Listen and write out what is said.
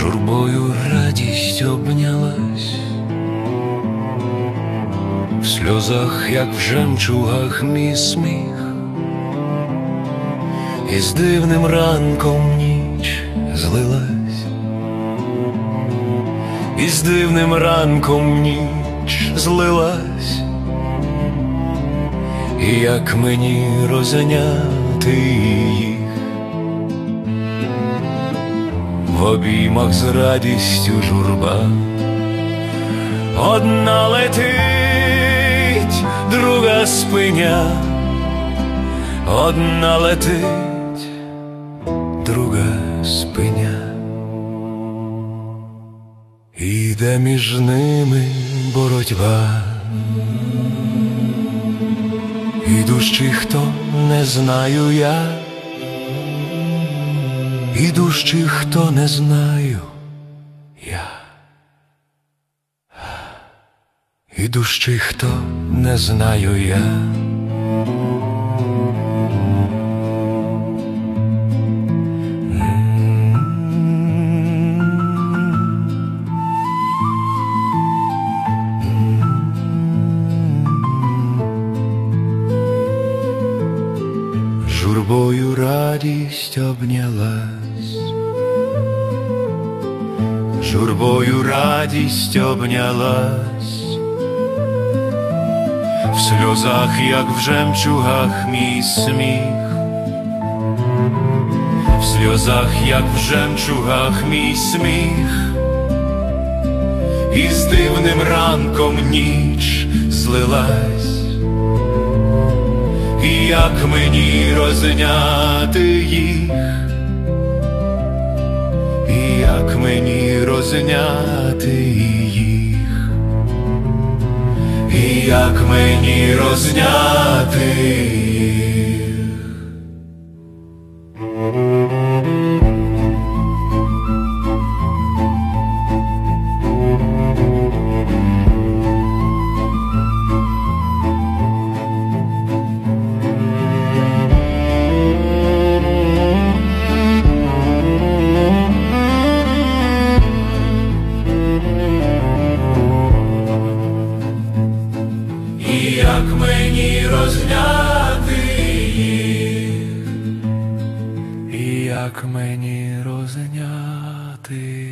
Журбою радість обнялась, в сльозах, як в жемчугах, мій сміх, і з дивним ранком ніч злилась, і з дивним ранком ніч злилась, і як мені розняти їх в обіймах з радістю журба. Одна летить, друга спиня, одна летить, друга спиня. Іде між ними боротьба, ідущий хто, не знаю я, ідущий хто, не знаю я, ідущий хто, не знаю я. Журбою радість обнялась, журбою радість обнялась, в сльозах, як в жемчугах, мій сміх, в сльозах, як в жемчугах, мій сміх, і з дивним ранком ніч злилась. І як мені розняти їх, і як мені розняти їх, і як мені розняти їх. Як мені розняти їх, і як мені розняти